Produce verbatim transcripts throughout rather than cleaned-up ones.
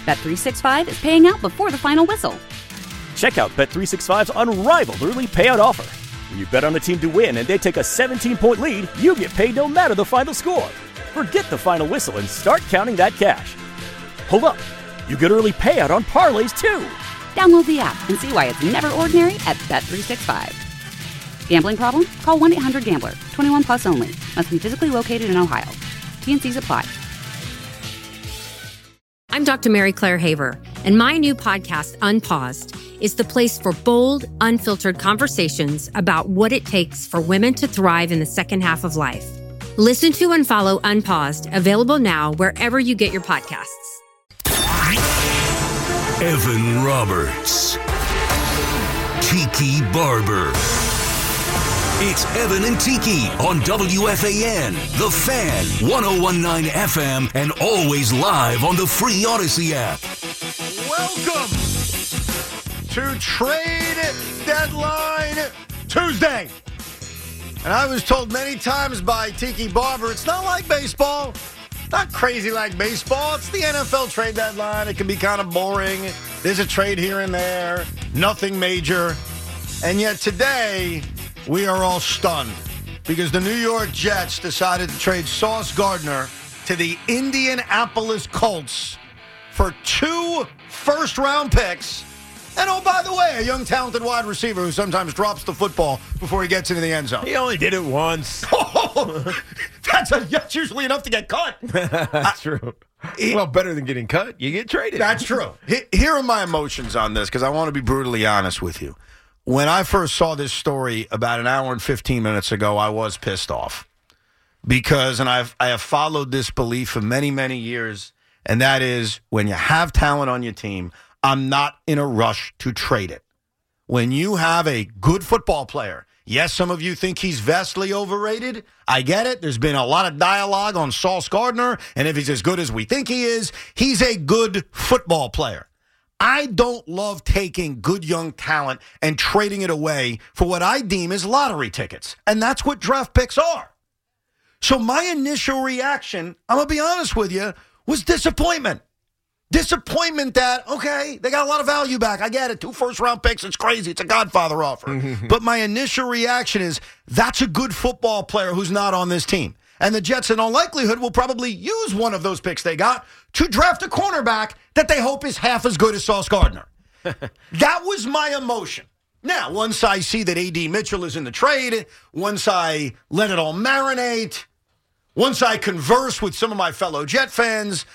Bet three sixty-five is paying out before the final whistle. Check out Bet three sixty-five's unrivaled early payout offer. When you bet on a team to win and they take a seventeen-point lead, you get paid no matter the final score. Forget the final whistle and start counting that cash. Hold up. You get early payout on parlays, too. Download the app and see why it's never ordinary at Bet three sixty-five. Gambling problem? Call one eight hundred gambler. twenty-one plus only. Must be physically located in Ohio. T and Cs apply. I'm Doctor Mary Claire Haver, and my new podcast, Unpaused, is the place for bold, unfiltered conversations about what it takes for women to thrive in the second half of life. Listen to and follow Unpaused, available now wherever you get your podcasts. Evan Roberts. Tiki Barber. It's Evan and Tiki on W F A N, The Fan, ten nineteen F M, and always live on the free Odyssey app. Welcome to Trade Deadline Tuesday. And I was told many times by Tiki Barber, it's not like baseball. Not crazy like baseball. It's the N F L trade deadline. It can be kind of boring. There's a trade here and there. Nothing major. And yet today, we are all stunned because the New York Jets decided to trade Sauce Gardner to the Indianapolis Colts for two first-round picks. And, oh, by the way, a young, talented wide receiver who sometimes drops the football before he gets into the end zone. He only did it once. Oh, that's, a, that's usually enough to get cut. That's I, true. It, well, better than getting cut, you get traded. That's true. Here are my emotions on this because I want to be brutally honest with you. When I first saw this story about an hour and fifteen minutes ago, I was pissed off. Because, and I've, I have followed this belief for many, many years, and that is when you have talent on your team, I'm not in a rush to trade it. When you have a good football player, yes, some of you think he's vastly overrated. I get it. There's been a lot of dialogue on Sauce Gardner, and if he's as good as we think he is, he's a good football player. I don't love taking good young talent and trading it away for what I deem as lottery tickets. And that's what draft picks are. So my initial reaction, I'm going to be honest with you, was disappointment. Disappointment that, okay, they got a lot of value back. I get it. Two first-round picks, it's crazy. It's a Godfather offer. But my initial reaction is, that's a good football player who's not on this team. And the Jets, in all likelihood, will probably use one of those picks they got to draft a cornerback that they hope is half as good as Sauce Gardner. That was my emotion. Now, once I see that A D Mitchell is in the trade, once I let it all marinate, once I converse with some of my fellow Jet fans,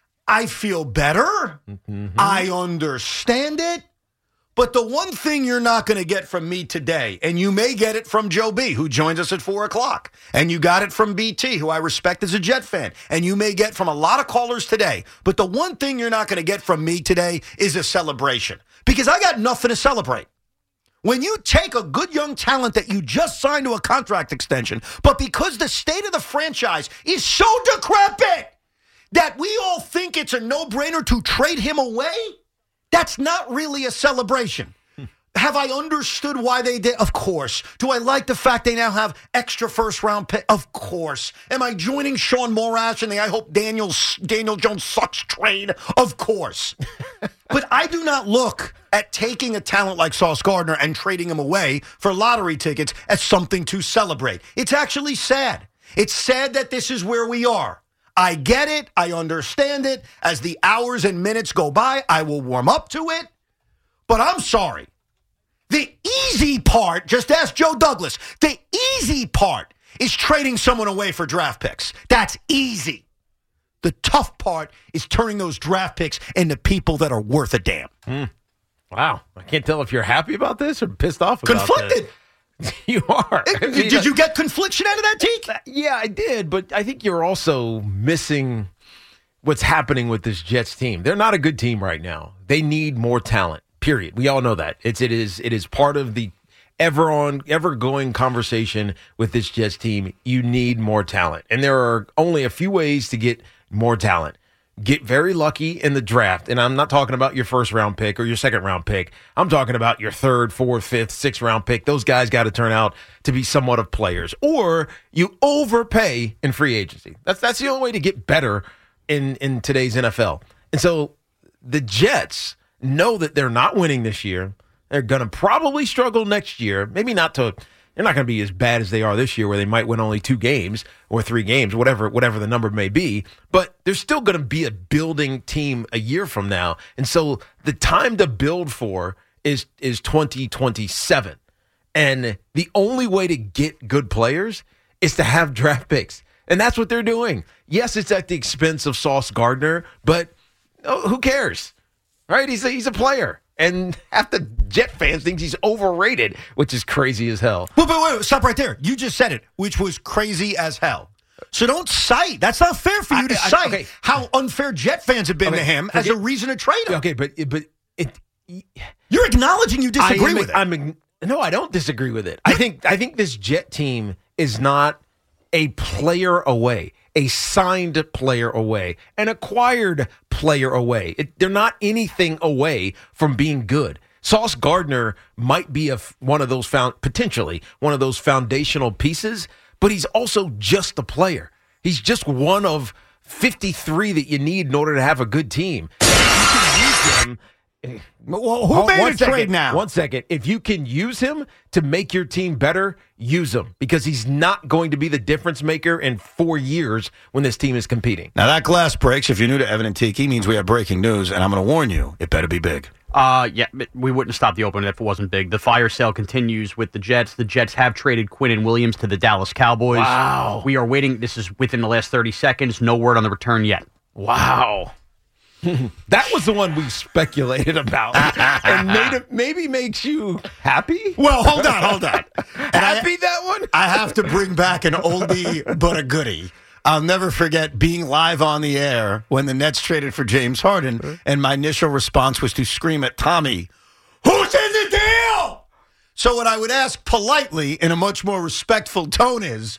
I feel better. Mm-hmm. I understand it. But the one thing you're not going to get from me today, and you may get it from Joe B., who joins us at four o'clock, and you got it from B T, who I respect as a Jet fan, and you may get from a lot of callers today. But the one thing you're not going to get from me today is a celebration, because I got nothing to celebrate. When you take a good young talent that you just signed to a contract extension, but because the state of the franchise is so decrepit that we all think it's a no-brainer to trade him away, that's not really a celebration. Have I understood why they did? Of course. Do I like the fact they now have extra first-round pick? Of course. Am I joining Sean Morash in the I hope Daniel, Daniel Jones sucks trade? Of course. But I do not look at taking a talent like Sauce Gardner and trading him away for lottery tickets as something to celebrate. It's actually sad. It's sad that this is where we are. I get it. I understand it. As the hours and minutes go by, I will warm up to it. But I'm sorry. The easy part, just ask Joe Douglas, the easy part is trading someone away for draft picks. That's easy. The tough part is turning those draft picks into people that are worth a damn. Mm. Wow. I can't tell if you're happy about this or pissed off about Conflicted. This. You are. It, did, did you get confliction out of that, Teak? Yeah, I did, but I think you're also missing what's happening with this Jets team. They're not a good team right now. They need more talent, period. We all know that. It's it is it is part of the ever on ever going conversation with this Jets team. You need more talent. And there are only a few ways to get more talent. Get very lucky in the draft. And I'm not talking about your first round pick or your second round pick. I'm talking about your third, fourth, fifth, sixth round pick. Those guys got to turn out to be somewhat of players. Or you overpay in free agency. That's that's the only way to get better in, in today's N F L. And so the Jets know that they're not winning this year. They're going to probably struggle next year. Maybe not to, they're not going to be as bad as they are this year where they might win only two games or three games, whatever whatever the number may be. But they're still going to be a building team a year from now. And so the time to build for is is twenty twenty-seven. And the only way to get good players is to have draft picks. And that's what they're doing. Yes, it's at the expense of Sauce Gardner, but oh, who cares? Right? He's a, he's a player. And half the Jet fans think he's overrated, which is crazy as hell. But, but wait, stop right there. You just said it, which was crazy as hell. So don't cite. That's not fair for you I, to I, cite okay. how unfair Jet fans have been okay, to him forget, as a reason to trade him. Okay, but but it, you're acknowledging you disagree am, with it. I'm, no, I don't disagree with it. I think I think this Jet team is not a player away, a signed player away, an acquired player away. It, they're not anything away from being good. Sauce Gardner might be a, one of those found potentially one of those foundational pieces, but he's also just a player. He's just one of fifty-three that you need in order to have a good team. You can use him. Well, who made a trade now? One second. If you can use him to make your team better, use him because he's not going to be the difference maker in four years when this team is competing. Now, that glass breaks. If you're new to Evan and Tiki, means we have breaking news, and I'm going to warn you, it better be big. Uh, yeah, we wouldn't stop the opener if it wasn't big. The fire sale continues with the Jets. The Jets have traded Quinnen Williams to the Dallas Cowboys. Wow. We are waiting. This is within the last thirty seconds. No word on the return yet. Wow. That was the one we speculated about, and made it, maybe makes you happy. Well, hold on, hold on. Happy I, that one? I have to bring back an oldie but a goodie. I'll never forget being live on the air when the Nets traded for James Harden, and my initial response was to scream at Tommy, "Who's in the deal?" So what I would ask politely in a much more respectful tone is,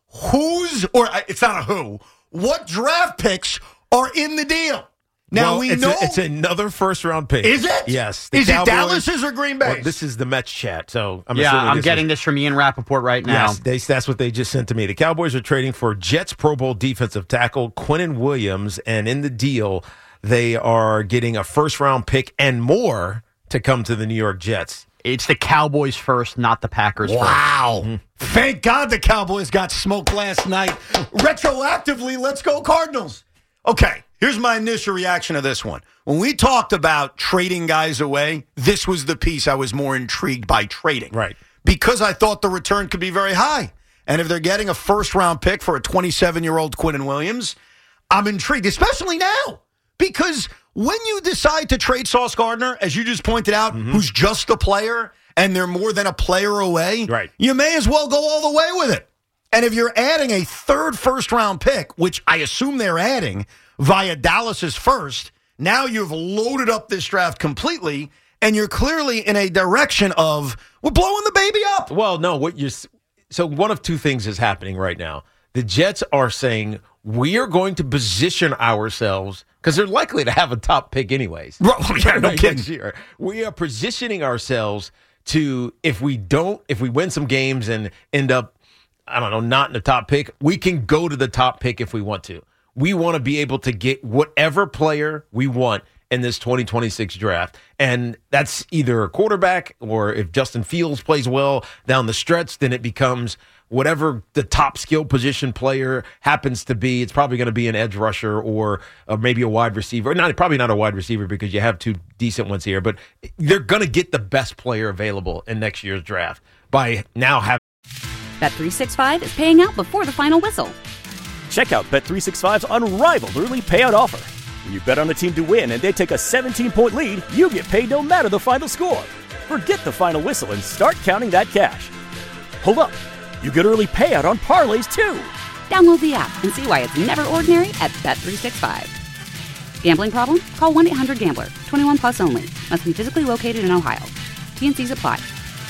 who's, or it's not a who, what draft picks are in the deal? Now, well, we it's know. A, it's another first-round pick. Is it? Yes. Is Cowboys, it Dallas's or Green Bay's? Well, this is the Mets chat, so I'm yeah, I'm this getting is, this from Ian Rappaport right now. Yes, they, that's what they just sent to me. The Cowboys are trading for Jets Pro Bowl defensive tackle Quinnen Williams, and in the deal, they are getting a first-round pick and more to come to the New York Jets. It's the Cowboys first, not the Packers wow. first. Wow. Mm-hmm. Thank God the Cowboys got smoked last night. Retroactively, let's go Cardinals. Okay, here's my initial reaction to this one. When we talked about trading guys away, this was the piece I was more intrigued by trading. Right. Because I thought the return could be very high. And if they're getting a first-round pick for a twenty-seven-year-old Quinnen Williams, I'm intrigued, especially now. Because when you decide to trade Sauce Gardner, as you just pointed out, mm-hmm. who's just a player, and they're more than a player away, right. you may as well go all the way with it. And if you're adding a third first-round pick, which I assume they're adding via Dallas's first, now you've loaded up this draft completely, and you're clearly in a direction of, we're blowing the baby up. Well, no, what you're so one of two things is happening right now. The Jets are saying, we are going to position ourselves, because they're likely to have a top pick anyways. Right, yeah, no kidding. We are positioning ourselves to, if we don't, if we win some games and end up, I don't know, not in the top pick, we can go to the top pick if we want to. We want to be able to get whatever player we want in this twenty twenty-six draft. And that's either a quarterback, or if Justin Fields plays well down the stretch, then it becomes whatever the top skill position player happens to be. It's probably going to be an edge rusher or uh, maybe a wide receiver. Not Probably not a wide receiver because you have two decent ones here, but they're going to get the best player available in next year's draft by now having. Bet three sixty-five is paying out before the final whistle. Check out Bet three sixty-five's unrivaled early payout offer. When you bet on a team to win and they take a seventeen-point lead, you get paid no matter the final score. Forget the final whistle and start counting that cash. Hold up. You get early payout on parlays, too. Download the app and see why it's never ordinary at Bet three sixty-five. Gambling problem? Call one eight hundred gambler. twenty-one plus only. Must be physically located in Ohio. T N Cs apply.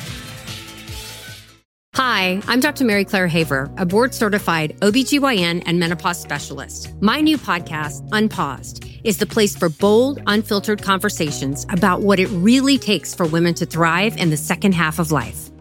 Hi, I'm Doctor Mary Claire Haver, a board-certified O B G Y N and menopause specialist. My new podcast, Unpaused, is the place for bold, unfiltered conversations about what it really takes for women to thrive in the second half of life.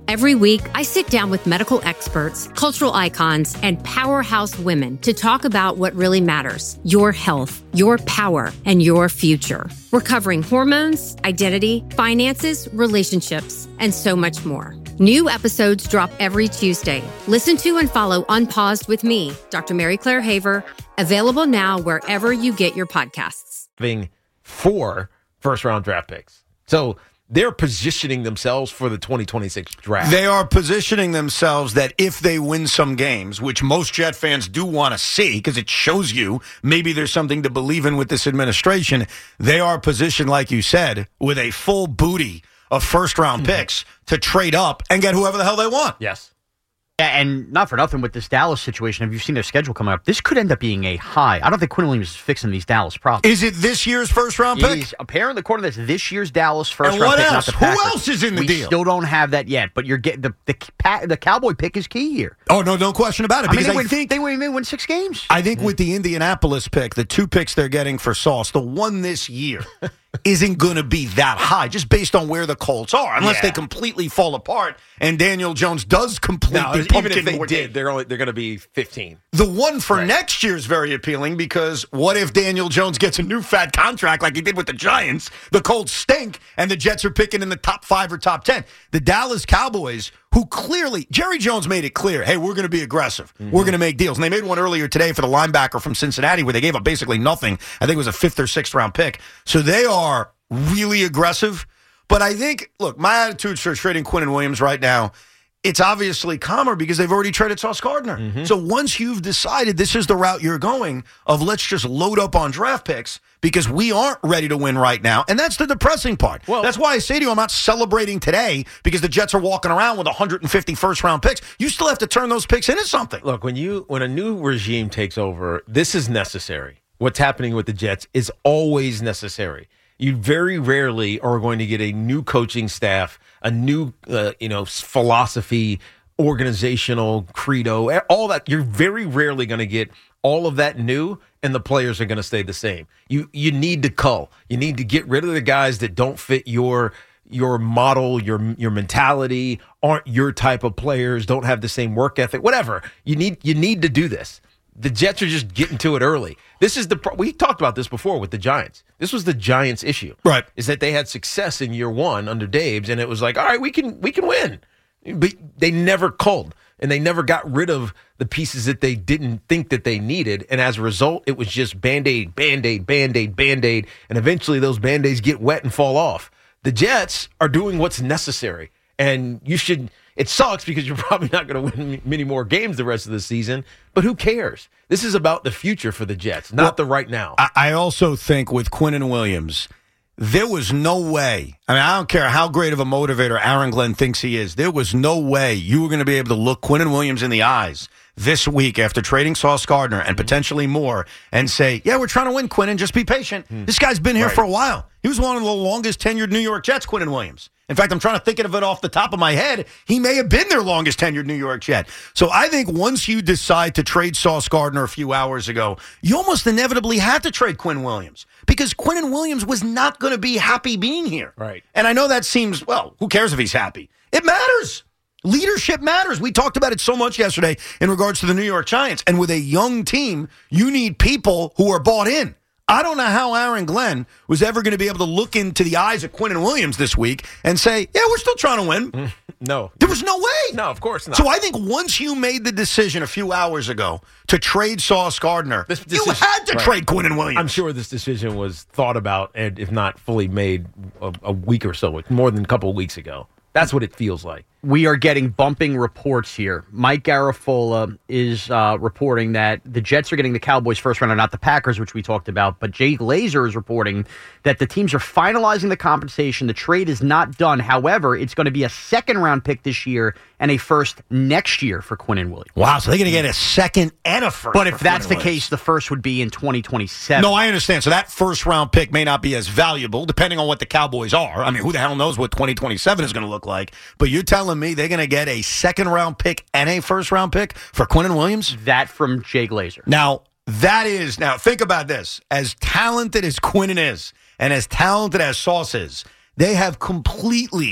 Every week, I sit down with medical experts, cultural icons, and powerhouse women to talk about what really matters: your health, your power, and your future. We're covering hormones, identity, finances, relationships, and so much more. New episodes drop every Tuesday. Listen to and follow Unpaused with me, Doctor Mary Claire Haver, available now wherever you get your podcasts. Having four first-round draft picks. So they're positioning themselves for the twenty twenty-six draft. They are positioning themselves that if they win some games, which most Jet fans do want to see because it shows you maybe there's something to believe in with this administration, they are positioned, like you said, with a full booty of first-round mm-hmm. picks to trade up and get whoever the hell they want. Yes. Yeah, and not for nothing with this Dallas situation. Have you seen their schedule coming up? This could end up being a high. I don't think Quinn Williams is fixing these Dallas problems. Is it this year's first-round pick? Is, apparently, according to this, this year's Dallas And first-round what pick, else? not the Who Packers. else is in the we deal? still don't have that yet, but you're getting the the, the, the Cowboy pick is key here. Oh, no, no question about it. I mean, Because they I win, think they win, they win six games. I think with the Indianapolis pick, the two picks they're getting for Sauce, the one this year isn't going to be that high, just based on where the Colts are, unless Yeah. they completely fall apart and Daniel Jones does complete Now, the even pumpkin if they ordeal. did, they're only they're going to be fifteen. The one for Right. next year is very appealing because what if Daniel Jones gets a new fat contract like he did with the Giants? The Colts stink, and the Jets are picking in the top five or top ten. The Dallas Cowboys, who clearly, Jerry Jones made it clear, hey, we're going to be aggressive. Mm-hmm. We're going to make deals. And they made one earlier today for the linebacker from Cincinnati where they gave up basically nothing. I think it was a fifth or sixth round pick. So they are really aggressive. But I think, look, my attitude for trading Quinn Williams right now, it's obviously calmer because they've already traded Sauce Gardner. Mm-hmm. So once you've decided this is the route you're going of let's just load up on draft picks because we aren't ready to win right now, and that's the depressing part. Well, that's why I say to you I'm not celebrating today because the Jets are walking around with one hundred fifty first-round picks. You still have to turn those picks into something. Look, when you when a new regime takes over, this is necessary. What's happening with the Jets is always necessary. You very rarely are going to get a new coaching staff, a new, uh, you know, philosophy, organizational credo, all that. You're very rarely going to get all of that new, and the players are going to stay the same. You you need to cull. You need to get rid of the guys that don't fit your your model, your your mentality, aren't your type of players, don't have the same work ethic, whatever. You need you need to do this. The Jets are just getting to it early. This is the pro- we talked about this before with the Giants. This was the Giants' issue, right? Is that they had success in year one under Daves, and it was like, all right, we can we can win, but they never culled, and they never got rid of the pieces that they didn't think that they needed, and as a result, it was just Band-Aid, Band-Aid, Band-Aid, Band-Aid, and eventually those Band-Aids get wet and fall off. The Jets are doing what's necessary, and you should. It sucks because you're probably not going to win many more games the rest of the season, but who cares? This is about the future for the Jets, not well, the right now. I also think with Quinn Williams, there was no way. I mean, I don't care how great of a motivator Aaron Glenn thinks he is. There was no way you were going to be able to look Quinn Williams in the eyes this week after trading Sauce Gardner and mm-hmm. potentially more and say, yeah, we're trying to win, Quinn, and just be patient. Mm-hmm. This guy's been here right. for a while. He was one of the longest tenured New York Jets, Quinn Williams. In fact, I'm trying to think of it off the top of my head. He may have been their longest tenured New York Jet. So I think once you decide to trade Sauce Gardner a few hours ago, you almost inevitably had to trade Quinn Williams because Quinn Williams was not going to be happy being here. Right. And I know that seems, well, who cares if he's happy? It matters. Leadership matters. We talked about it so much yesterday in regards to the New York Giants. And with a young team, you need people who are bought in. I don't know how Aaron Glenn was ever going to be able to look into the eyes of Quinn Williams this week and say, yeah, we're still trying to win. No. There was no way. No, of course not. So I think once you made the decision a few hours ago to trade Sauce Gardner, this decision, you had to right. trade Quinn Williams. I'm sure this decision was thought about and if not fully made a, a week or so, more than a couple of weeks ago. That's what it feels like. We are getting bumping reports here. Mike Garafolo is uh, reporting that the Jets are getting the Cowboys first rounder, not the Packers, which we talked about. But Jay Glazer is reporting that the teams are finalizing the compensation. The trade is not done. However, it's going to be a second-round pick this year and a first next year for Quinn Williams. Wow, so they're going to get a second and a first. But if that's Quinn the Williams. case, the first would be in twenty twenty-seven. No, I understand. So that first-round pick may not be as valuable, depending on what the Cowboys are. I mean, who the hell knows what twenty twenty-seven is going to look like? But you're telling me they're going to get a second-round pick and a first-round pick for Quinn Williams? That from Jay Glazer. Now, that is, now think about this. As talented as Quinn is, and as talented as Sauce is, they have completely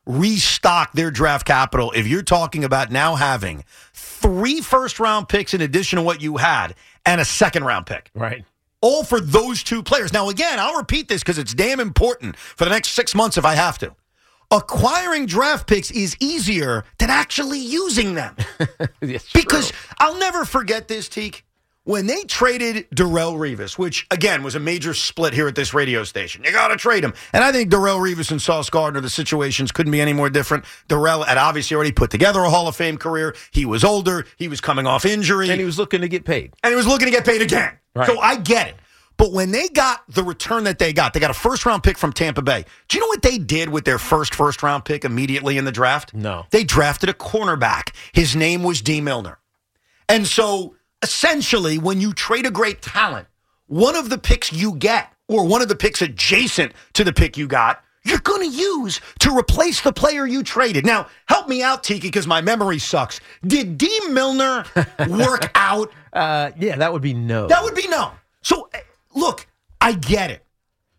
restock their draft capital if you're talking about now having three first-round picks in addition to what you had and a second-round pick. Right. All for those two players. Now, again, I'll repeat this because it's damn important for the next six months if I have to. Acquiring draft picks is easier than actually using them. Because true. I'll never forget this, Teak. When they traded Darrelle Revis, which, again, was a major split here at this radio station. You got to trade him. And I think Darrelle Revis and Sauce Gardner, the situations couldn't be any more different. Darrelle had obviously already put together a Hall of Fame career. He was older. He was coming off injury. And he was looking to get paid. And he was looking to get paid again. Right. So I get it. But when they got the return that they got, they got a first-round pick from Tampa Bay. Do you know what they did with their first first-round pick immediately in the draft? No. They drafted a cornerback. His name was D. Milner. And so, essentially, when you trade a great talent, one of the picks you get, or one of the picks adjacent to the pick you got, you're going to use to replace the player you traded. Now, help me out, Tiki, because my memory sucks. Did D. Milner work out? Uh, yeah, that would be no. That would be no. So, look, I get it.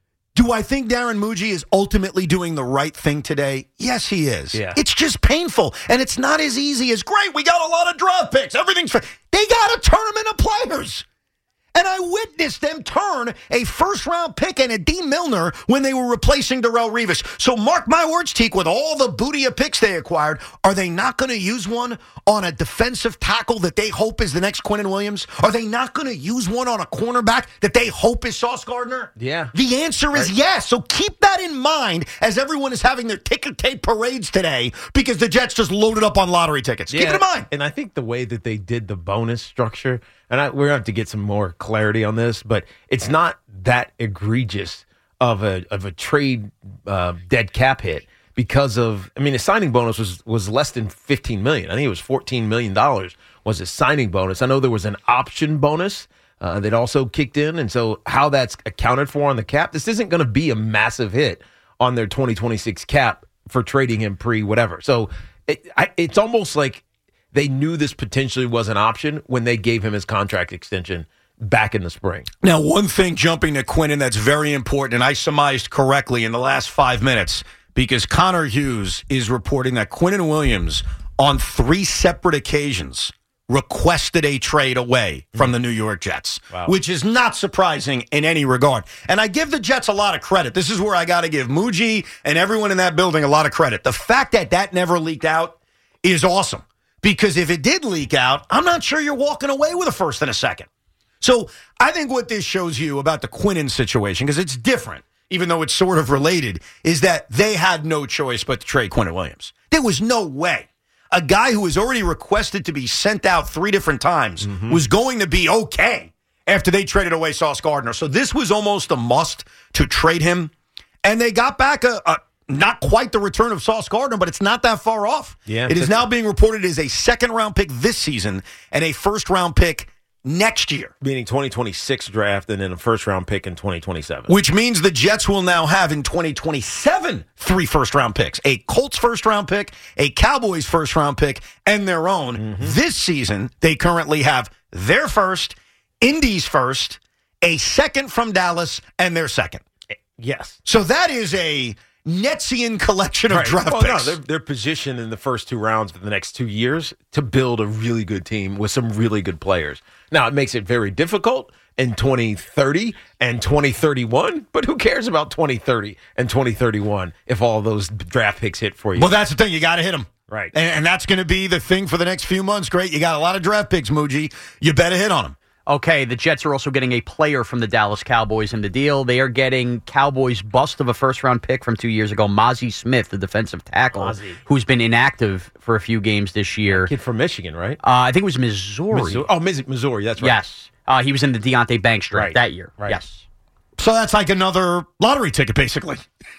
Do I think Darren Muji is ultimately doing the right thing today? Yes, he is. Yeah. It's just painful, and it's not as easy as, great, we got a lot of draft picks. Everything's fine. They got to turn them into players. And I witnessed them turn a first-round pick and a D. Milner when they were replacing Darrelle Revis. So mark my words, Teak, with all the booty of picks they acquired, are they not going to use one on a defensive tackle that they hope is the next Quinnen Williams? Are they not going to use one on a cornerback that they hope is Sauce Gardner? Yeah. The answer is right. yes. So keep that in mind as everyone is having their ticker tape parades today because the Jets just loaded up on lottery tickets. Yeah. Keep it in mind. And I think the way that they did the bonus structure, and I, we're going to have to get some more clarity on this, but it's not that egregious of a of a trade uh, dead cap hit because of, I mean, the signing bonus was, was less than fifteen million dollars. I think it was fourteen million dollars was a signing bonus. I know there was an option bonus uh, that also kicked in, and so how that's accounted for on the cap, this isn't going to be a massive hit on their twenty twenty-six cap for trading him pre-whatever. So it, I, it's almost like they knew this potentially was an option when they gave him his contract extension back in the spring. Now, one thing jumping to Quinnen that's very important, and I surmised correctly in the last five minutes, because Connor Hughes is reporting that Quinnen Williams, on three separate occasions, requested a trade away from the New York Jets, wow. which is not surprising in any regard. And I give the Jets a lot of credit. This is where I got to give Muji and everyone in that building a lot of credit. The fact that that never leaked out is awesome. Because if it did leak out, I'm not sure you're walking away with a first and a second. So I think what this shows you about the Quinnen situation, because it's different, even though it's sort of related, is that they had no choice but to trade Quinnen Williams. There was no way. A guy who was already requested to be sent out three different times mm-hmm. was going to be okay after they traded away Sauce Gardner. So this was almost a must to trade him. And they got back a... a not quite the return of Sauce Gardner, but it's not that far off. Yeah, it is now being reported as a second-round pick this season and a first-round pick next year. Meaning twenty twenty-six draft and then a first-round pick in twenty twenty-seven. Which means the Jets will now have in twenty twenty-seven three first-round picks. A Colts first-round pick, a Cowboys first-round pick, and their own. Mm-hmm. This season, they currently have their first, Indy's first, a second from Dallas, and their second. Yes. So that is a Netsian collection of right. draft well, picks. No, they're, they're positioned in the first two rounds for the next two years to build a really good team with some really good players. Now, it makes it very difficult in twenty thirty and twenty thirty-one, but who cares about twenty thirty and twenty thirty-one if all those draft picks hit for you? Well, that's the thing. You got to hit them. Right. And, and that's going to be the thing for the next few months. Great. You got a lot of draft picks, Muji. You better hit on them. Okay, the Jets are also getting a player from the Dallas Cowboys in the deal. They are getting Cowboys bust of a first-round pick from two years ago, Mozzie Smith, the defensive tackle, Mozzie. who's been inactive for a few games this year. Kid from Michigan, right? Uh, I think it was Missouri. Missouri. Oh, Missouri, that's right. Yes. Uh, he was in the Deontay Banks draft right. that year. Right. Yes. So that's like another lottery ticket, basically.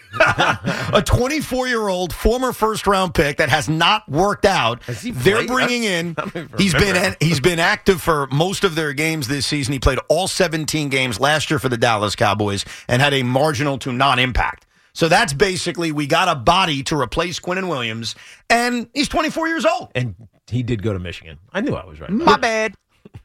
A twenty-four-year-old former first-round pick that has not worked out. They're bringing in. He's been he's been active for most of their games this season. He played all seventeen games last year for the Dallas Cowboys and had a marginal to non-impact. So that's basically we got a body to replace Quinnen Williams, and he's twenty-four years old. And he did go to Michigan. I knew I was right. My bad.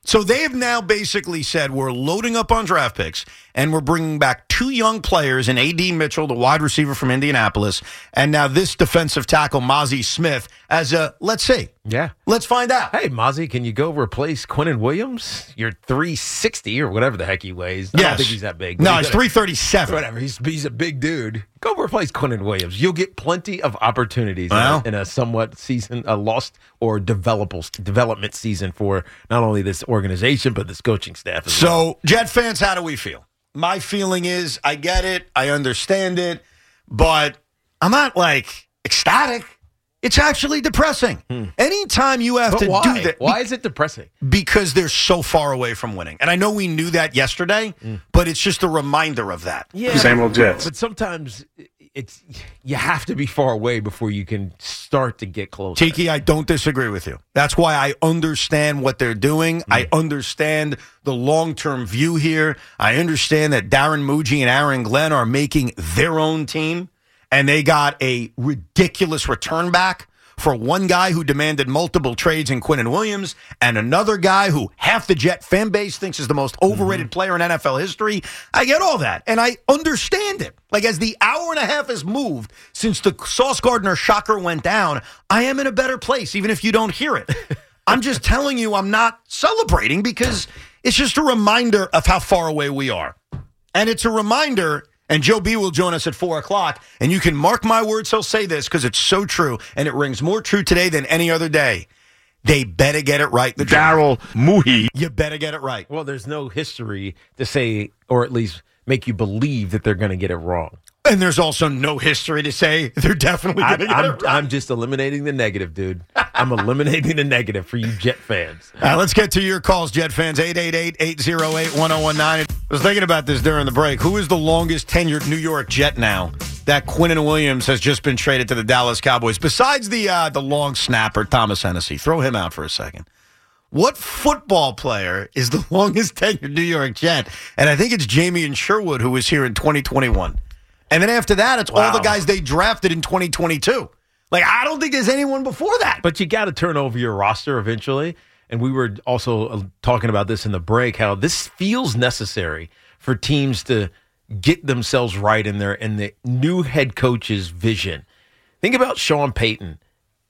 So they have now basically said we're loading up on draft picks and we're bringing back two young players in A D Mitchell, the wide receiver from Indianapolis, and now this defensive tackle, Mozzie Smith, as a, let's see. Yeah. Let's find out. Hey, Mozzie, can you go replace Quinnen Williams? You're three sixty or whatever the heck he weighs. I yes. don't think he's that big. No, he's he's three thirty-seven. Whatever. He's, he's a big dude. Go replace Quinnen Williams. You'll get plenty of opportunities well, in, a, in a somewhat season, a lost or developable development season for not only this organization, but this coaching staff as so, well. So, Jet fans, how do we feel? My feeling is I get it. I understand it. But I'm not, like, ecstatic. It's actually depressing. Hmm. Anytime you have but to why? do that. Why is it depressing? Because they're so far away from winning. And I know we knew that yesterday, mm. but it's just a reminder of that. Yeah, Same old Jets. But sometimes it's you have to be far away before you can start to get closer. Tiki, I don't disagree with you. That's why I understand what they're doing. Mm. I understand the long-term view here. I understand that Darren Muji and Aaron Glenn are making their own team. And they got a ridiculous return back for one guy who demanded multiple trades in Quinnen Williams and another guy who half the Jet fan base thinks is the most overrated mm-hmm. player in N F L history. I get all that, and I understand it. Like, as the hour and a half has moved since the Sauce Gardner shocker went down, I am in a better place, even if you don't hear it. I'm just telling you I'm not celebrating because it's just a reminder of how far away we are. And it's a reminder... And Joe B will join us at four o'clock, and you can mark my words, he'll say this, because it's so true, and it rings more true today than any other day. They better get it right. Darryl Muhi. You better get it right. Well, there's no history to say, or at least make you believe that they're going to get it wrong. And there's also no history to say they're definitely going to get I'm, it right. I'm just eliminating the negative, dude. I'm eliminating the negative for you Jet fans. All right, let's get to your calls, Jet fans. eight eight eight, eight oh eight, one oh one nine. I was thinking about this during the break. Who is the longest tenured New York Jet now that Quinnen Williams has just been traded to the Dallas Cowboys? Besides the uh, the long snapper, Thomas Hennessy. Throw him out for a second. What football player is the longest tenured New York Jet? And I think it's Jamie Sherwood, who was here in twenty twenty-one. And then after that, it's wow. all the guys they drafted in twenty twenty-two. Like, I don't think there's anyone before that. But you got to turn over your roster eventually. And we were also talking about this in the break, how this feels necessary for teams to get themselves right in their in the new head coach's vision. Think about Sean Payton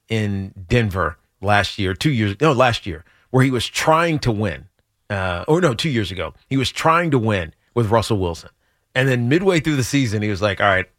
in Denver last year, two years, no, last year, where he was trying to win. Uh, or no, two years ago. He was trying to win with Russell Wilson. And then midway through the season, he was like, all right,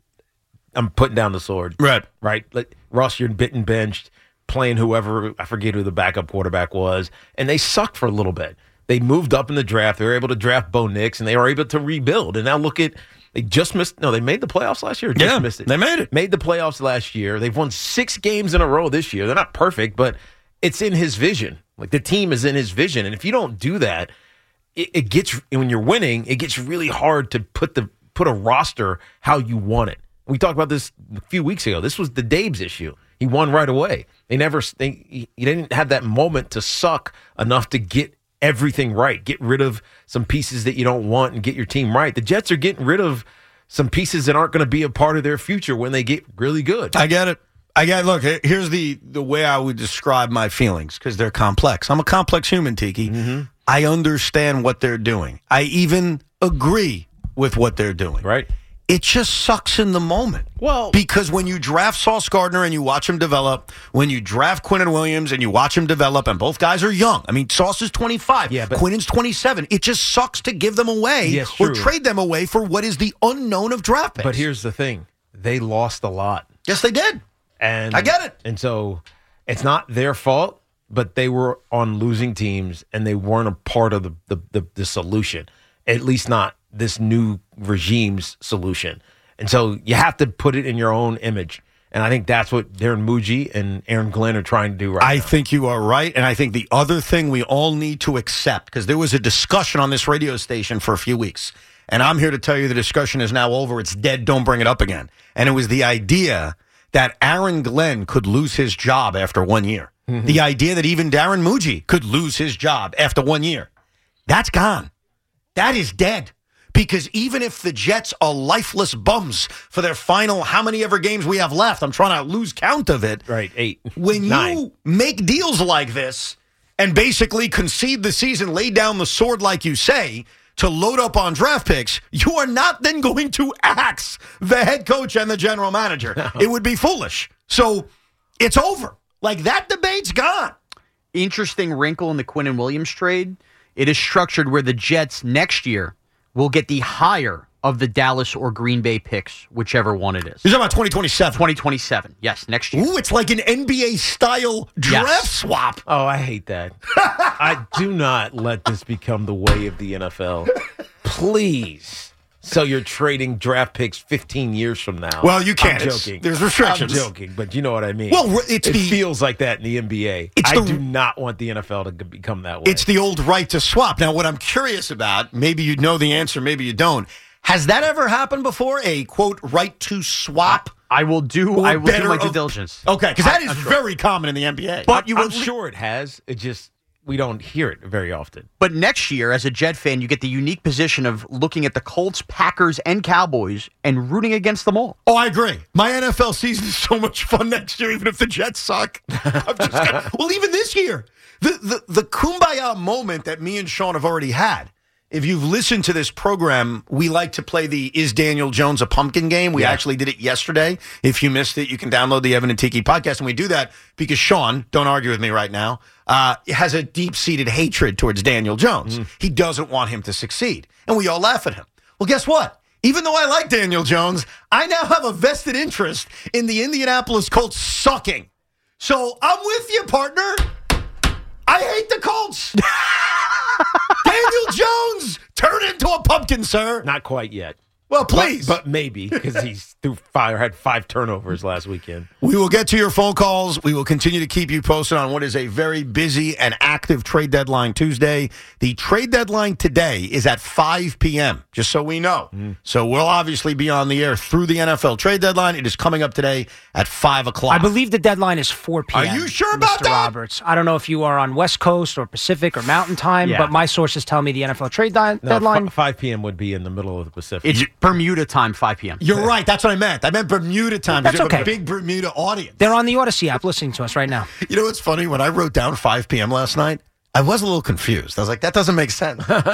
I'm putting down the sword. Right. Right? Like, Russ, you're bitten benched, playing whoever, I forget who the backup quarterback was. And they sucked for a little bit. They moved up in the draft. They were able to draft Bo Nix, and they were able to rebuild. And now look at, they just missed, no, they made the playoffs last year? Or just yeah, missed it? They made it. Made the playoffs last year. They've won six games in a row this year. They're not perfect, but it's in his vision. Like, the team is in his vision. And if you don't do that, It, it gets when you're winning, it gets really hard to put the put a roster how you want it. We talked about this a few weeks ago. This was the Dabes issue. He won right away. They never they he didn't have that moment to suck enough to get everything right. Get rid of some pieces that you don't want and get your team right. The Jets are getting rid of some pieces that aren't going to be a part of their future when they get really good. I get it. I get look, here's the the way I would describe my feelings, because they're complex. I'm a complex human, Tiki. Mm-hmm. I understand what they're doing. I even agree with what they're doing. Right. It just sucks in the moment. Well, because when you draft Sauce Gardner and you watch him develop, when you draft Quinnen Williams and you watch him develop, and both guys are young. I mean, Sauce is twenty-five. Yeah, but Quinnen's twenty-seven. It just sucks to give them away yes, or true. trade them away for what is the unknown of draft picks. But here's the thing. They lost a lot. Yes, they did. And I get it. And so it's not their fault, but they were on losing teams and they weren't a part of the, the, the, the solution, at least not this new regime's solution. And so you have to put it in your own image. And I think that's what Darren Muji and Aaron Glenn are trying to do right I now. think you are right. And I think the other thing we all need to accept, because there was a discussion on this radio station for a few weeks, and I'm here to tell you the discussion is now over. It's dead. Don't bring it up again. And it was the idea that Aaron Glenn could lose his job after one year. Mm-hmm. The idea that even Darren Muji could lose his job after one year. That's gone. That is dead. Because even if the Jets are lifeless bums for their final how many ever games we have left, I'm trying to lose count of it. Right, eight. When Nine. you make deals like this and basically concede the season, lay down the sword like you say, to load up on draft picks, you are not then going to axe the head coach and the general manager. No. It would be foolish. So it's over. Like, that debate's gone. Interesting wrinkle in the Quinnen Williams trade. It is structured where the Jets next year will get the higher of the Dallas or Green Bay picks, whichever one it is. You're talking about twenty twenty-seven? twenty twenty-seven, yes, next year. Ooh, it's like an N B A-style draft yes. swap. Oh, I hate that. I do not let this become the way of the N F L. Please. So you're trading draft picks fifteen years from now. Well, you can't. I'm joking. It's, there's restrictions. I'm joking, but you know what I mean. Well, it's it the, feels like that in the N B A. It's I the, do not want the N F L to become that way. It's the old right to swap. Now, what I'm curious about, maybe you know the answer, maybe you don't. Has that ever happened before? A, quote, right to swap? I, I will do I will do my due of, diligence. Okay, because that I, is I'm very sure. common in the N B A. But you I'm sure it has. It just, we don't hear it very often. But next year, as a Jet fan, you get the unique position of looking at the Colts, Packers, and Cowboys and rooting against them all. Oh, I agree. My N F L season is so much fun next year, even if the Jets suck. I'm just gonna, well, even this year, the, the, the kumbaya moment that me and Sean have already had. If you've listened to this program, we like to play the Is Daniel Jones a Pumpkin game. We yeah. actually did it yesterday. If you missed it, you can download the Evan and Tiki podcast. And we do that because Sean, don't argue with me right now, uh, has a deep-seated hatred towards Daniel Jones. Mm. He doesn't want him to succeed. And we all laugh at him. Well, guess what? Even though I like Daniel Jones, I now have a vested interest in the Indianapolis Colts sucking. So I'm with you, partner. I hate the Colts. Daniel Jones, turn into a pumpkin, sir. Not quite yet. Well, please. But, but maybe, because he's threw fire, had five turnovers last weekend. We will get to your phone calls. We will continue to keep you posted on what is a very busy and active trade deadline Tuesday. The trade deadline today is at five p.m., just so we know. Mm. So we'll obviously be on the air through the N F L trade deadline. It is coming up today at five o'clock. I believe the deadline is four p.m. Are you sure about Mister that? Roberts? I don't know if you are on West Coast or Pacific or Mountain Time, yeah. but my sources tell me the N F L trade di- no, deadline. F- five p.m. would be in the middle of the Pacific. It's Bermuda time, five p.m. You're right. That's what I meant. I meant Bermuda time. That's you have okay. a big Bermuda audience. They're on the Odyssey app listening to us right now. You know what's funny? When I wrote down five p.m. last night, I was a little confused. I was like, that doesn't make sense. But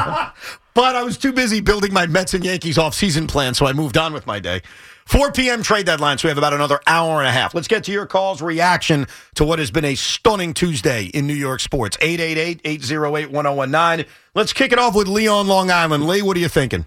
I was too busy building my Mets and Yankees off-season plan, so I moved on with my day. four p.m. trade deadline, so we have about another hour and a half. Let's get to your calls, reaction to what has been a stunning Tuesday in New York sports. eight eight eight, eight oh eight, one oh one nine. Let's kick it off with Lee on Long Island. Lee, what are you thinking?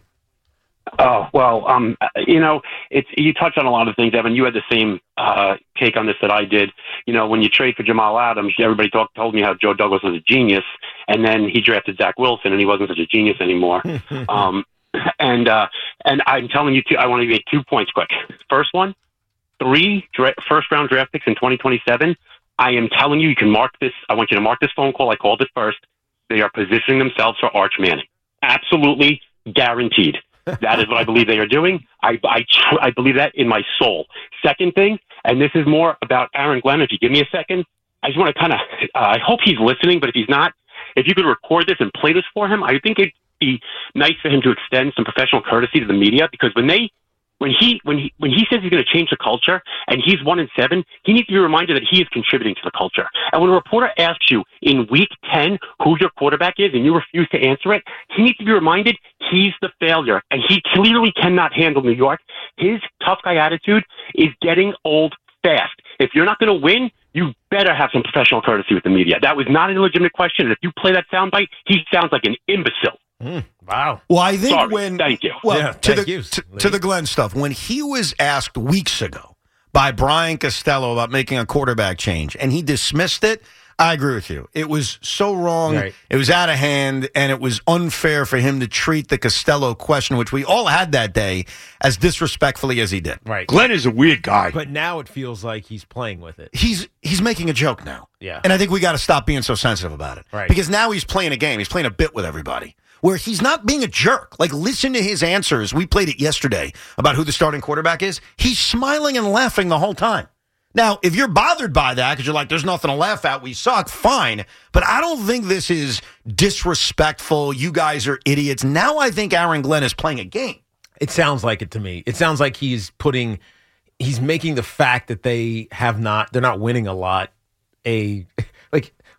Oh, well, um, you know, it's you touched on a lot of things, Evan. You had the same uh, take on this that I did. You know, when you trade for Jamal Adams, everybody talk, told me how Joe Douglas was a genius, and then he drafted Zach Wilson, and he wasn't such a genius anymore. um, and uh, and I'm telling you, two, I want to make two points quick. First one, three dra- first-round draft picks in twenty twenty-seven. I am telling you, you can mark this. I want you to mark this phone call. I called it first. They are positioning themselves for Arch Manning. Absolutely guaranteed. That is what I believe they are doing. I I, tr- I believe that in my soul. Second thing, and this is more about Aaron Glenn. If you give me a second, I just want to kind of, uh, I hope he's listening, but if he's not, if you could record this and play this for him, I think it'd be nice for him to extend some professional courtesy to the media, because when they, when he, when he, when he says he's going to change the culture and he's one and seven, he needs to be reminded that he is contributing to the culture. And when a reporter asks you in week ten who your quarterback is and you refuse to answer it, he needs to be reminded he's the failure, and he clearly cannot handle New York. His tough guy attitude is getting old fast. If you're not going to win, you better have some professional courtesy with the media. That was not an illegitimate question. And if you play that soundbite, he sounds like an imbecile. Mm, wow. Well, I think Sorry. when thank you. Well, yeah, to thank the you, to, to the Glenn stuff, when he was asked weeks ago by Brian Costello about making a quarterback change, and he dismissed it, I agree with you. It was so wrong. Right. It was out of hand, and it was unfair for him to treat the Costello question, which we all had that day, as disrespectfully as he did. Right. Glenn is a weird guy. But now it feels like he's playing with it. He's he's making a joke now. Yeah. And I think we got to stop being so sensitive about it. Right. Because now he's playing a game. He's playing a bit with everybody, where he's not being a jerk. Like, listen to his answers. We played it yesterday about who the starting quarterback is. He's smiling and laughing the whole time. Now, if you're bothered by that because you're like, there's nothing to laugh at, we suck, fine. But I don't think this is disrespectful. You guys are idiots. Now I think Aaron Glenn is playing a game. It sounds like it to me. It sounds like he's putting, he's making the fact that they have not, they're not winning a lot, a, like,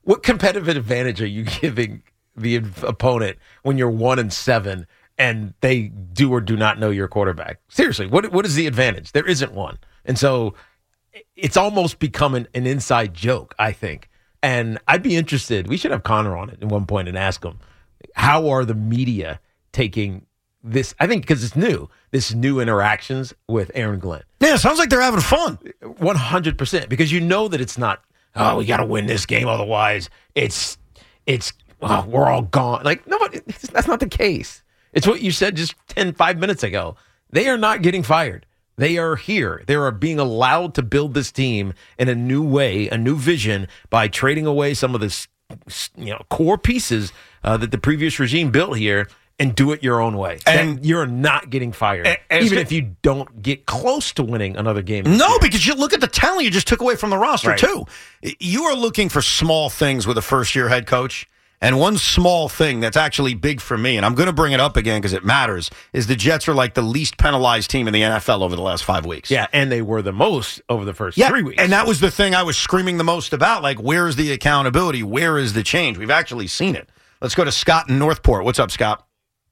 what competitive advantage are you giving the opponent when you're one and seven and they do or do not know your quarterback? Seriously, what what is the advantage? There isn't one. And so it's almost become an, an inside joke, I think. And I'd be interested. We should have Connor on it at one point and ask him, how are the media taking this? I think because it's new, this new interactions with Aaron Glenn. Yeah, sounds like they're having fun. one hundred percent. Because you know that it's not, oh, we got to win this game. Otherwise, it's, it's oh, we're all gone. Like, no, that's not the case. It's what you said just ten, five minutes ago. They are not getting fired. They are here. They are being allowed to build this team in a new way, a new vision, by trading away some of the you know, core pieces uh, that the previous regime built here and do it your own way. And that you're not getting fired, and, even if you don't get close to winning another game. No, year. Because you look at the talent you just took away from the roster, right. too. You are looking for small things with a first-year head coach. And one small thing that's actually big for me, and I'm going to bring it up again because it matters, is the Jets are like the least penalized team in the N F L over the last five weeks. Yeah, and they were the most over the first yeah, three weeks. And that was the thing I was screaming the most about. Like, where is the accountability? Where is the change? We've actually seen it. Let's go to Scott in Northport. What's up, Scott?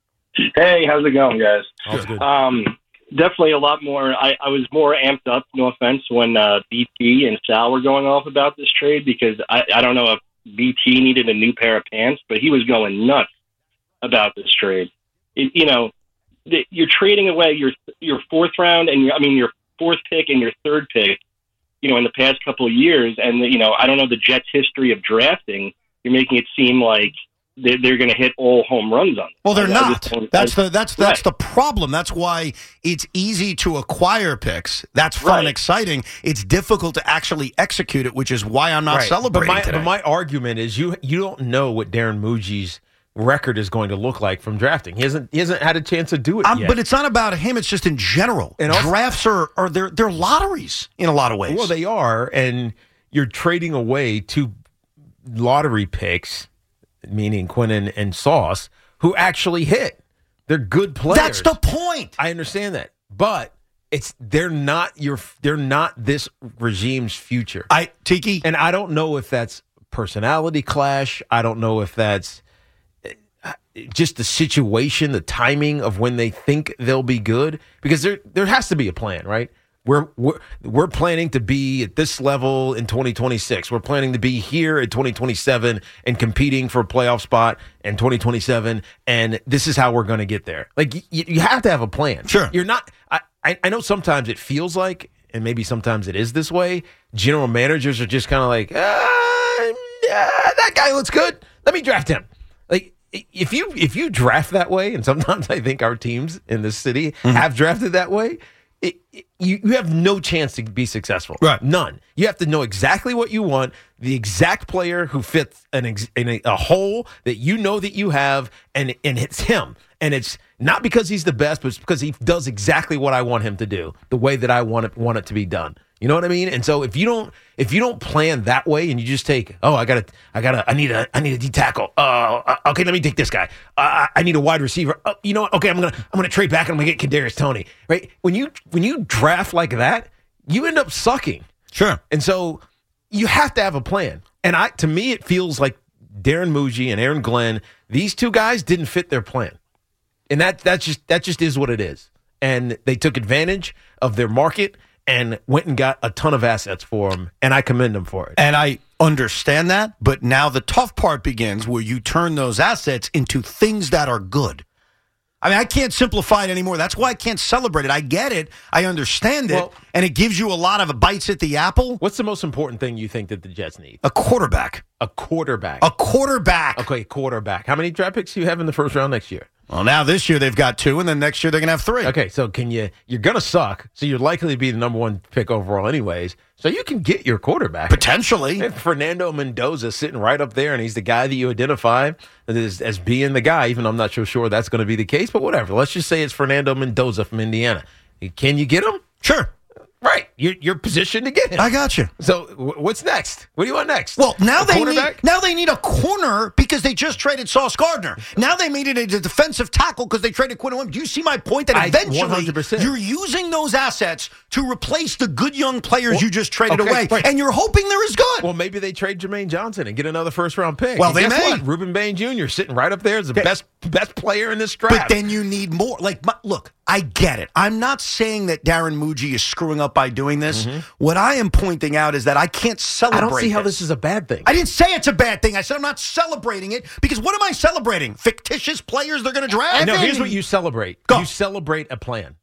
Hey, how's it going, guys? All's good. Um, definitely a lot more. I, I was more amped up, no offense, when uh, B T and Sal were going off about this trade because I, I don't know if B T needed a new pair of pants, but he was going nuts about this trade. It, you know, the, you're trading away your your fourth round and your, I mean your fourth pick and your third pick. You know, in the past couple of years, and you know, I don't know the Jets' history of drafting. You're making it seem like they're, they're going to hit all home runs on them. Well, they're I, not. I that's I, the that's that's right. the problem. That's why it's easy to acquire picks. That's fun and Right. exciting. It's difficult to actually execute it, which is why I'm not Right. celebrating but my, today. But my argument is you you don't know what Darren Muji's record is going to look like from drafting. He hasn't he hasn't had a chance to do it Um, yet. but it's not about him. It's just in general. And also- Drafts are, are they're, they're lotteries in a lot of ways. Well, they are, and you're trading away two lottery picks, meaning Quinnen and Sauce, who actually hit. They're good players. That's the point. I understand that, but it's they're not your they're not this regime's future. I Tiki, and I don't know if that's personality clash. I don't know if that's just the situation, the timing of when they think they'll be good, because there there has to be a plan, right? We're, we're we're planning to be at this level in twenty twenty-six. We're planning to be here at twenty twenty-seven and competing for a playoff spot in twenty twenty-seven, and this is how we're going to get there. Like, you, you have to have a plan. Sure. You're not I, I, I know sometimes it feels like, and maybe sometimes it is this way, general managers are just kind of like, ah, yeah, that guy looks good. Let me draft him. Like, if you if you draft that way, and sometimes I think our teams in this city mm-hmm. have drafted that way, It, it, you, you have no chance to be successful. Right. None. You have to know exactly what you want, the exact player who fits an ex, in a, a hole that you know that you have, and, and it's him. And it's not because he's the best, but it's because he does exactly what I want him to do, the way that I want it, want it to be done. You know what I mean? And so if you don't if you don't plan that way and you just take, oh, I gotta I gotta I need a I need a D tackle. Uh, okay, let me take this guy. Uh, I need a wide receiver. Uh, you know what? Okay, I'm gonna I'm gonna trade back and I'm gonna get Kadarius Toney. Right? When you when you draft like that, you end up sucking. Sure. And so you have to have a plan. And I to me it feels like Darren Muji and Aaron Glenn, these two guys didn't fit their plan. And that that's just that just is what it is. And they took advantage of their market and went and got a ton of assets for him, and I commend them for it. And I understand that, but now the tough part begins where you turn those assets into things that are good. I mean, I can't simplify it anymore. That's why I can't celebrate it. I get it. I understand it. Well, and it gives you a lot of bites at the apple. What's the most important thing you think that the Jets need? A quarterback. A quarterback. A quarterback. Okay, quarterback. How many draft picks do you have in the first round next year? Well, now this year they've got two, and then next year they're going to have three. Okay, so can you, you're going to suck, so you're likely to be the number one pick overall anyways, so you can get your quarterback. Potentially. If Fernando Mendoza sitting right up there, and he's the guy that you identify as, as being the guy, even though I'm not so sure that's going to be the case, but whatever. Let's just say it's Fernando Mendoza from Indiana. Can you get him? Sure. Right. You're, you're positioned to get him. I got you. So w- what's next? What do you want next? Well, now a they need now they need a corner because they just traded Sauce Gardner. Now they needed a defensive tackle because they traded Quinn Williams. Do you see my point that I- eventually one hundred percent. you're using those assets to replace the good young players well, you just traded okay, away, right. and you're hoping they're as good. Well, maybe they trade Jermaine Johnson and get another first-round pick. Well, and they guess may. What? Ruben Bain Junior sitting right up there as the They, best best player in this draft. But then you need more. Like, my, look, I get it. I'm not saying that Darren Muji is screwing up by doing this. Mm-hmm. What I am pointing out is that I can't celebrate I don't see how this. this is a bad thing. I didn't say it's a bad thing. I said I'm not celebrating it because what am I celebrating? Fictitious players they're going to draft? No, here's what you celebrate. Go. You celebrate a plan.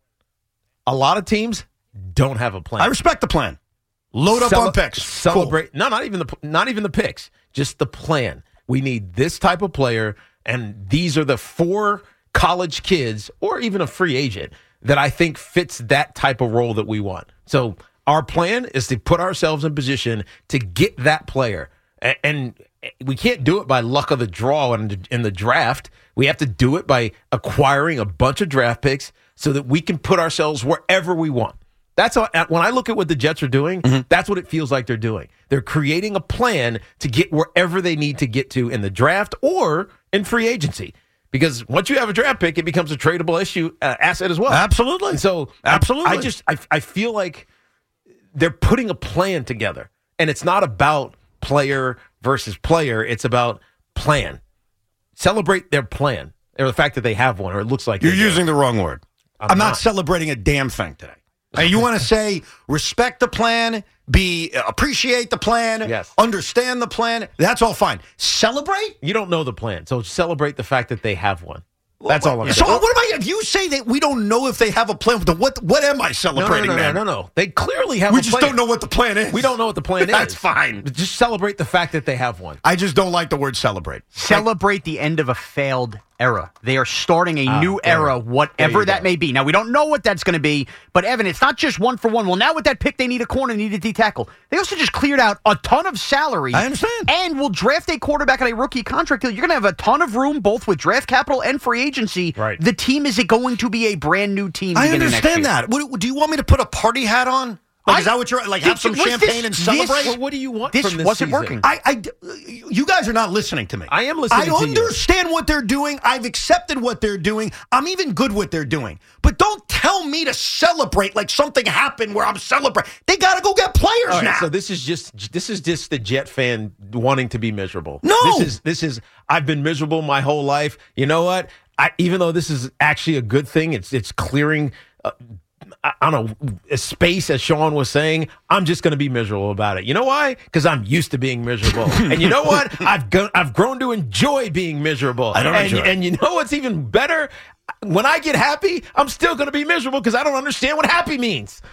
A lot of teams don't have a plan. I respect the plan. Load up Cele- on picks. Celebrate. Cool. No, not even the not even the picks. Just the plan. We need this type of player, and these are the four college kids, or even a free agent, that I think fits that type of role that we want. So our plan is to put ourselves in position to get that player, and, and we can't do it by luck of the draw in the, in the draft. We have to do it by acquiring a bunch of draft picks so that we can put ourselves wherever we want. That's how, when I look at what the Jets are doing, mm-hmm. that's what it feels like they're doing. They're creating a plan to get wherever they need to get to in the draft or in free agency. Because once you have a draft pick, it becomes a tradable issue uh, asset as well. Absolutely. And so absolutely, I, I just I, I feel like they're putting a plan together, and it's not about player versus player. It's about plan. Celebrate their plan, or the fact that they have one, or it looks like you're using the wrong word. I'm, I'm not. not celebrating a damn thing today. And you want to say respect the plan, be appreciate the plan, yes. understand the plan. That's all fine. Celebrate? You don't know the plan, so celebrate the fact that they have one. That's all I'm so saying. So what am I? If you say that we don't know if they have a plan, what what am I celebrating? No, no, no, man? no, no, no. They clearly have. We a just plan. don't know what the plan is. We don't know what the plan is. That's fine. Just celebrate the fact that they have one. I just don't like the word celebrate. Celebrate the end of a failed era. They are starting a uh, new era, whatever that go. may be. Now, we don't know what that's going to be, but Evan, it's not just one for one. Well, now with that pick, they need a corner, they need a D-tackle. They also just cleared out a ton of salary. I understand. And will draft a quarterback on a rookie contract deal. You're going to have a ton of room, both with draft capital and free agency. Right. The team is going to be a brand new team. I understand that. What, do you want me to put a party hat on? Like, I, is that what you're like? Have some this, champagne and celebrate. This, well, what do you want this from this wasn't season? working. I, I, you guys are not listening to me. I am listening. I to understand you. what they're doing. I've accepted what they're doing. I'm even good what they're doing. But don't tell me to celebrate like something happened where I'm celebrating. They got to go get players All right, now. so this is just this is just the Jet fan wanting to be miserable. No, this is this is I've been miserable my whole life. You know what? I, even though this is actually a good thing, it's it's clearing. Uh, I don't know, a space, as Sean was saying, I'm just going to be miserable about it. You know why? Because I'm used to being miserable. And you know what? I've go- I've grown to enjoy being miserable. I don't and, enjoy it. And you know what's even better? When I get happy, I'm still going to be miserable because I don't understand what happy means.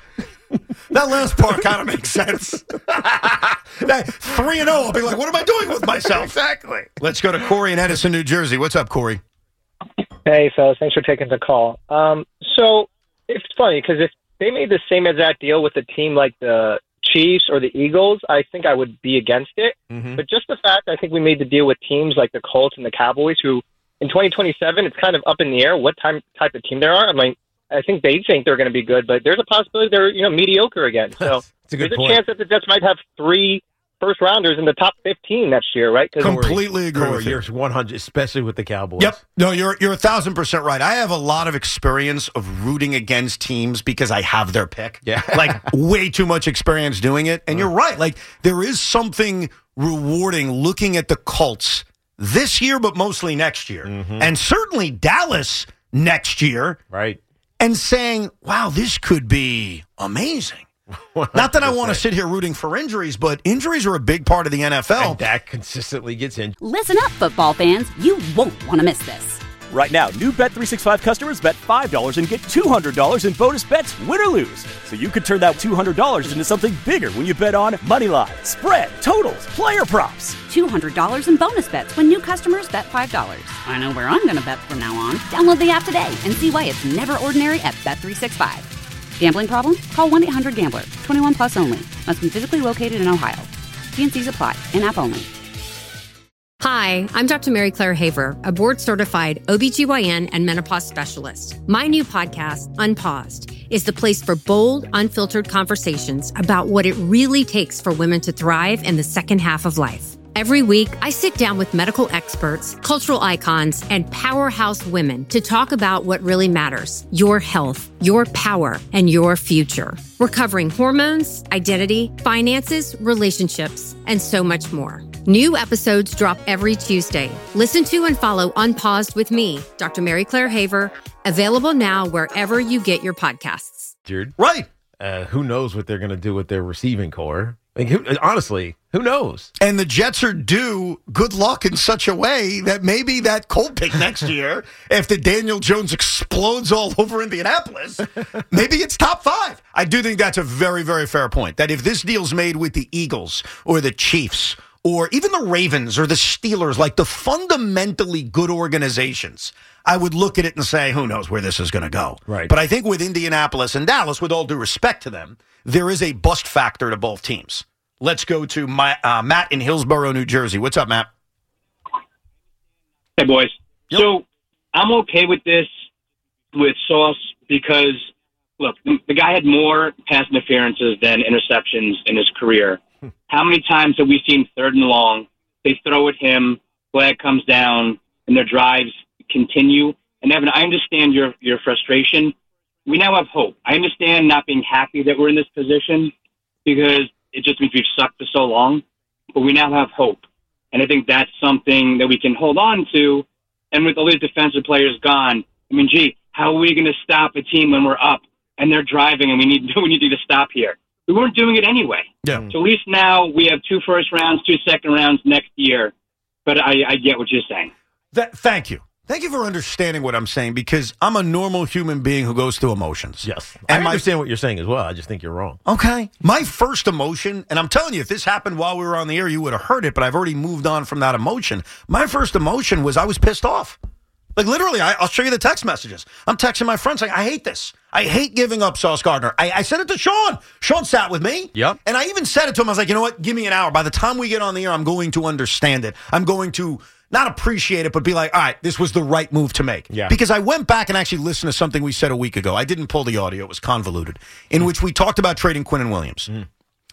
That last part kind of makes sense. Three and oh, I'll be like, what am I doing with myself? Exactly. Let's go to Corey in Edison, New Jersey. What's up, Corey? Hey, fellas. Thanks for taking the call. Um, so it's funny because if they made the same exact deal with a team like the Chiefs or the Eagles, I think I would be against it. Mm-hmm. But just the fact I think we made the deal with teams like the Colts and the Cowboys, who in twenty twenty-seven, it's kind of up in the air what time, type of team they are. I mean, I think they think they're going to be good, but there's a possibility they're you know mediocre again. So a good there's point. a chance that the Jets might have three first rounders in the top fifteen next year, right? Completely agree Corey, with you. You're one hundred, especially with the Cowboys. Yep. No, you're you're a thousand percent right. I have a lot of experience of rooting against teams because I have their pick. Yeah. Like way too much experience doing it. And you're right. Like there is something rewarding looking at the Colts this year, but mostly next year. Mm-hmm. And certainly Dallas next year. Right. And saying, wow, this could be amazing. Not that I want to sit here rooting for injuries, but injuries are a big part of the N F L. And Dak consistently gets in. Listen up, football fans. You won't want to miss this. Right now, new Bet three sixty-five customers bet five dollars and get two hundred dollars in bonus bets, win or lose. So you could turn that two hundred dollars into something bigger when you bet on money line, spread, totals, player props. two hundred dollars in bonus bets when new customers bet five dollars. I know where I'm going to bet from now on. Download the app today and see why it's never ordinary at Bet three sixty-five. Gambling problem? Call one eight hundred gambler. twenty-one plus only. Must be physically located in Ohio. T N Cs apply. In-app only. Hi, I'm Doctor Mary Claire Haver, a board-certified O B G Y N and menopause specialist. My new podcast, Unpaused, is the place for bold, unfiltered conversations about what it really takes for women to thrive in the second half of life. Every week, I sit down with medical experts, cultural icons, and powerhouse women to talk about what really matters: your health, your power, and your future. We're covering hormones, identity, finances, relationships, and so much more. New episodes drop every Tuesday. Listen to and follow Unpaused with me, Doctor Mary Claire Haver, available now wherever you get your podcasts. Dude. Right. Uh, who knows what they're going to do with their receiving core? Like, who, honestly, who knows? And the Jets are due good luck in such a way that maybe that Colt pick next year, after Daniel Jones explodes all over Indianapolis, maybe it's top five. I do think that's a very, very fair point. That if this deal's made with the Eagles or the Chiefs or even the Ravens or the Steelers, like the fundamentally good organizations, I would look at it and say, who knows where this is going to go. Right. But I think with Indianapolis and Dallas, with all due respect to them, there is a bust factor to both teams. Let's go to my, uh, Matt in Hillsborough, New Jersey. What's up, Matt? Hey, boys. Yep. So I'm okay with this with Sauce because, look, the guy had more pass interferences than interceptions in his career. How many times have we seen third and long, they throw at him, flag comes down, and their drives continue? And, Evan, I understand your, your frustration. We now have hope. I understand not being happy that we're in this position because it just means we've sucked for so long, but we now have hope. And I think that's something that we can hold on to. And with all these defensive players gone, I mean, gee, how are we going to stop a team when we're up and they're driving and we need we need to stop here? We weren't doing it anyway. Yeah. So at least now we have two first rounds, two second rounds next year. But I, I get what you're saying. That, thank you. Thank you for understanding what I'm saying, because I'm a normal human being who goes through emotions. Yes. And I my, understand what you're saying as well. I just think you're wrong. Okay. My first emotion, and I'm telling you, if this happened while we were on the air, you would have heard it, but I've already moved on from that emotion. My first emotion was I was pissed off. Like, literally, I, I'll show you the text messages. I'm texting my friends saying, I hate this. I hate giving up Sauce Gardner. I, I said it to Sean. Sean sat with me. Yep. And I even said it to him. I was like, you know what? Give me an hour. By the time we get on the air, I'm going to understand it. I'm going to not appreciate it, but be like, all right, this was the right move to make. Yeah. Because I went back and actually listened to something we said a week ago. I didn't pull the audio. It was convoluted, in mm. which we talked about trading Quinnen Williams. Mm.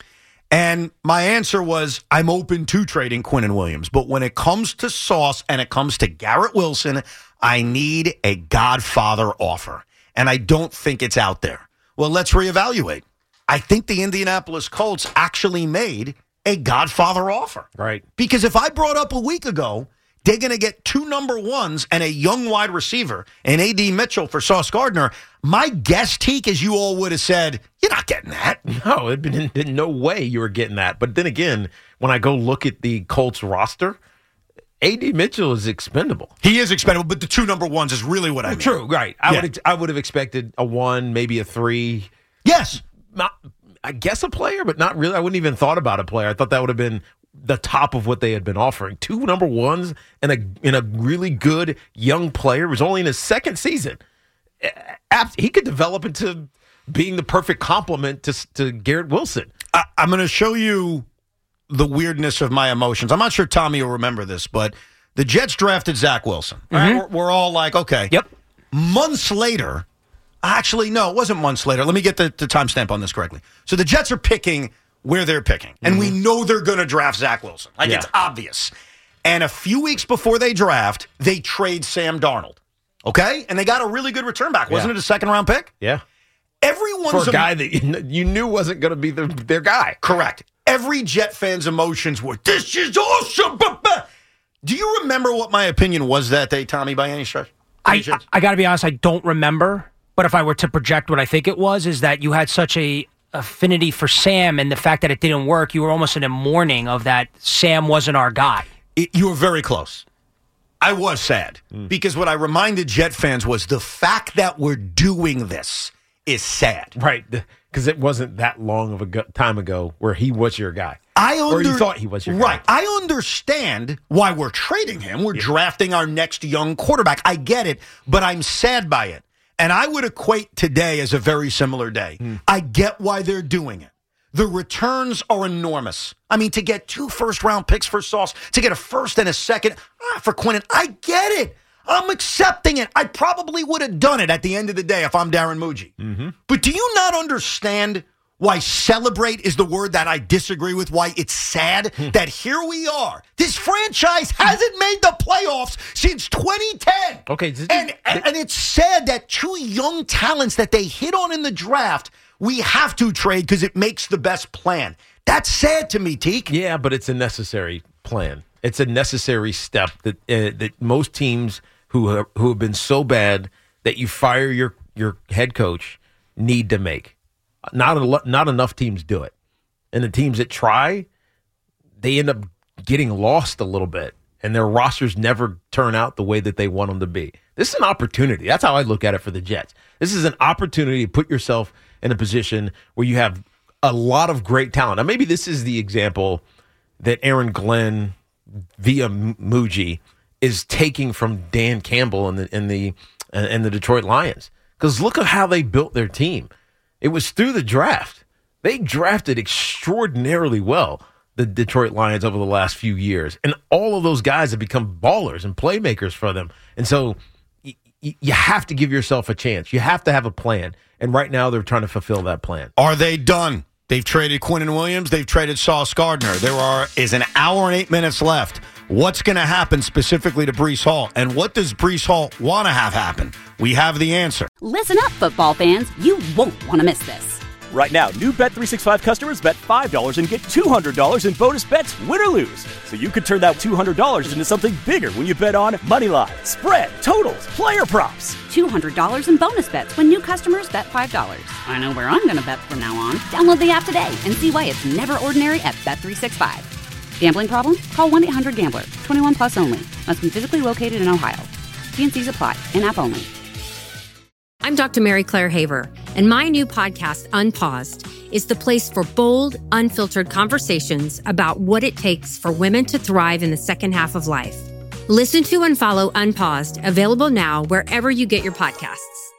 And my answer was, I'm open to trading Quinnen Williams. But when it comes to Sauce and it comes to Garrett Wilson, I need a Godfather offer. And I don't think it's out there. Well, let's reevaluate. I think the Indianapolis Colts actually made a Godfather offer. Right. Because if I brought up a week ago, they're going to get two number ones and a young wide receiver and A D Mitchell for Sauce Gardner, my guess, Teak, is you all would have said, you're not getting that. No, it been, in no way you were getting that. But then again, when I go look at the Colts roster, A D Mitchell is expendable. He is expendable, but the two number ones is really what I mean. True, right. I Yeah. would I would have expected a one, maybe a three. Yes. Not, I guess a player, but not really. I wouldn't even thought about a player. I thought that would have been the top of what they had been offering. Two number ones and a in a really good young player who's only in his second season. He could develop into being the perfect complement to, to Garrett Wilson. I, I'm going to show you the weirdness of my emotions. I'm not sure Tommy will remember this, but the Jets drafted Zach Wilson. Mm-hmm. Right? We're, we're all like, okay. Yep. Months later, actually, no, it wasn't months later. Let me get the, the timestamp on this correctly. So the Jets are picking where they're picking, and mm-hmm. we know they're going to draft Zach Wilson. Like, yeah. it's obvious. And a few weeks before they draft, they trade Sam Darnold. Okay? And they got a really good return back. Wasn't yeah. it a second-round pick? Yeah. Everyone's For a guy em- that you knew wasn't going to be the, their guy. Correct. Every Jet fan's emotions were, this is awesome. Do you remember what my opinion was that day, Tommy, by any stretch? I, I, I got to be honest, I don't remember. But if I were to project what I think it was, is that you had such a affinity for Sam, and the fact that it didn't work, you were almost in a mourning of that Sam wasn't our guy. It, you were very close. I was sad mm. because what I reminded Jet fans was the fact that we're doing this is sad. Right. Because it wasn't that long of a go- time ago where he was your guy. I under- or you thought he was your right. guy. I understand why we're trading him. We're yeah. drafting our next young quarterback. I get it, but I'm sad by it. And I would equate today as a very similar day. Mm. I get why they're doing it. The returns are enormous. I mean, to get two first-round picks for Sauce, to get a first and a second ah, for Quinnen, I get it. I'm accepting it. I probably would have done it at the end of the day if I'm Darren Muji. Mm-hmm. But do you not understand why celebrate is the word that I disagree with, why it's sad that here we are. This franchise hasn't made the playoffs since twenty ten. Okay. And, and, and it's sad that two young talents that they hit on in the draft, we have to trade because it makes the best plan. That's sad to me, Teak. Yeah, but it's a necessary plan. It's a necessary step that uh, that most teams who have, who have been so bad that you fire your, your head coach need to make. Not a, not enough teams do it. And the teams that try, they end up getting lost a little bit. And their rosters never turn out the way that they want them to be. This is an opportunity. That's how I look at it for the Jets. This is an opportunity to put yourself in a position where you have a lot of great talent. Now, maybe this is the example that Aaron Glenn via Muji is taking from Dan Campbell and the, and the, and the Detroit Lions. Because look at how they built their team. It was through the draft. They drafted extraordinarily well, the Detroit Lions, over the last few years. And all of those guys have become ballers and playmakers for them. And so y- y- you have to give yourself a chance. You have to have a plan. And right now they're trying to fulfill that plan. Are they done? They've traded Quinnen Williams. They've traded Sauce Gardner. There are is an hour and eight minutes left. What's going to happen specifically to Breece Hall? And what does Breece Hall want to have happen? We have the answer. Listen up, football fans. You won't want to miss this. Right now, new Bet three sixty-five customers bet five dollars and get two hundred dollars in bonus bets, win or lose. So you could turn that two hundred dollars into something bigger when you bet on money line, spread, totals, player props. two hundred dollars in bonus bets when new customers bet five dollars. I know where I'm going to bet from now on. Download the app today and see why it's never ordinary at Bet three sixty-five. Gambling problem? Call one eight hundred gambler. twenty-one plus only. Must be physically located in Ohio. T and C's apply. In-app only. I'm Doctor Mary Claire Haver, and my new podcast, Unpaused, is the place for bold, unfiltered conversations about what it takes for women to thrive in the second half of life. Listen to and follow Unpaused, available now wherever you get your podcasts.